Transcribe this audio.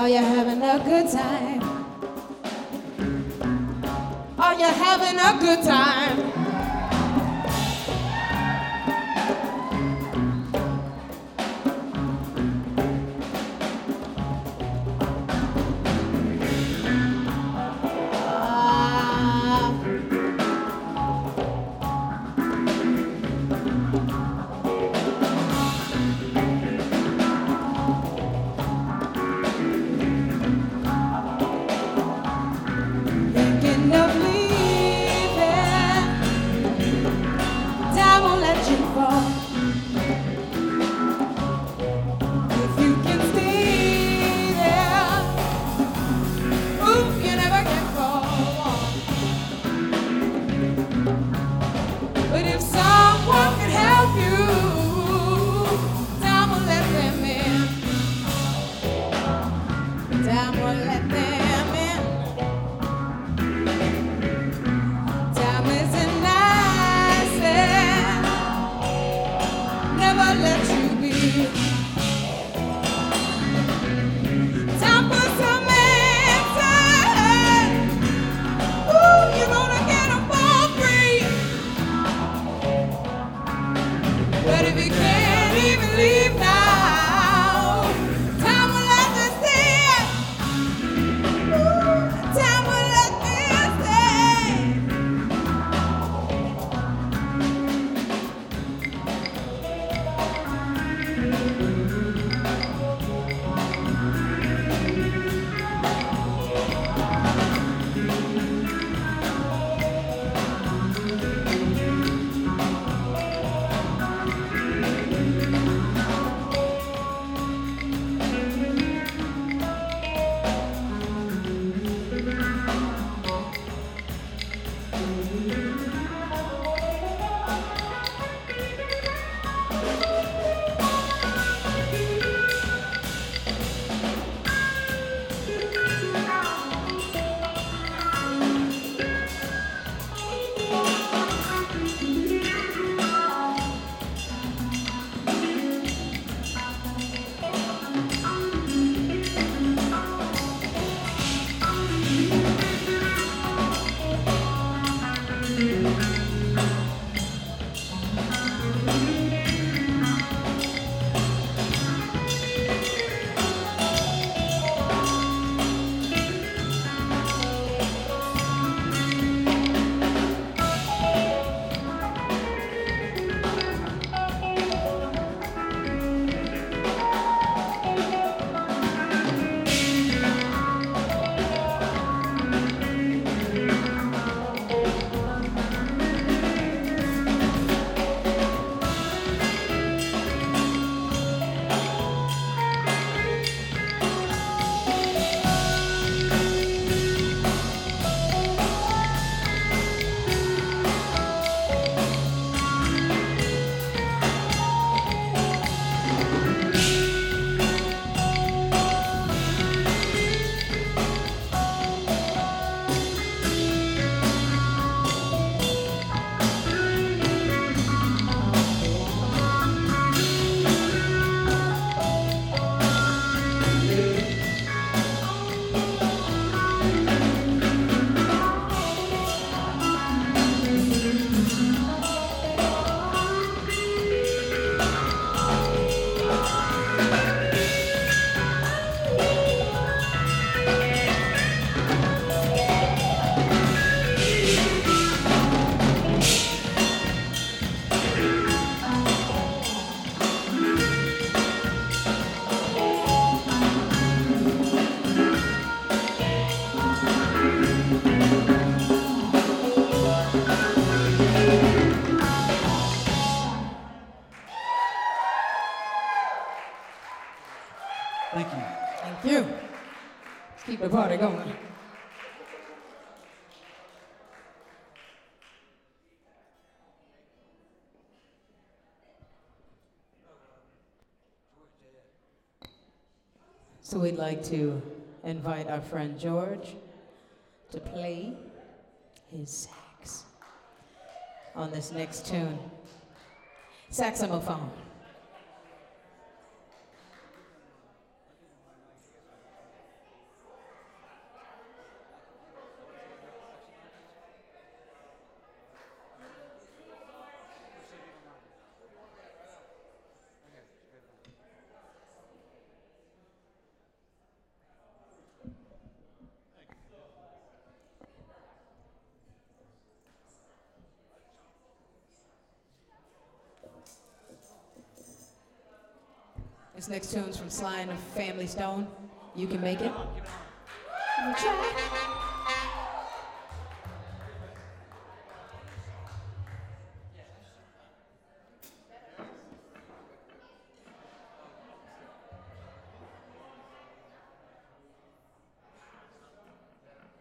Are you having a good time? Are you having a good time? Thinking of leaving, time won't let you fall. If you can stay there, ooh, you never can fall. But if someone can help you, time will let them in. Time will let them in. Time isn't nice and never let you be. Time for some answers. Ooh, you're gonna get 'em for free. But if you can't even leave now, time will let us see. Ooh, time will let this stay. Thank you. Thank you. Let's keep the party going. So we'd like to invite our friend George to play his sax on this next tune. Saxophone. This next tune's from Sly and the Family Stone. You Can Make It. Try.